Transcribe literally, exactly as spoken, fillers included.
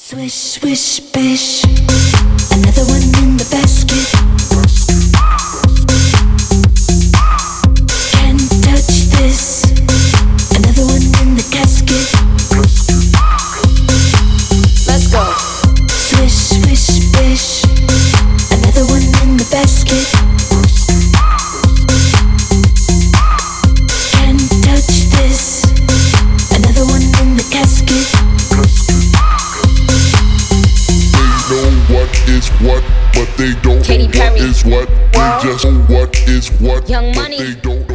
Swish, swish, bish. Another one in the basket. Can't touch this. Another one in the casket. Let's go. Swish, swish, bish. Another one in the basket. Can't touch this. Another one in the casket. What is what, but they don't Katy know Perry. what is what. They World. just know what is what, Young but Money. they don't know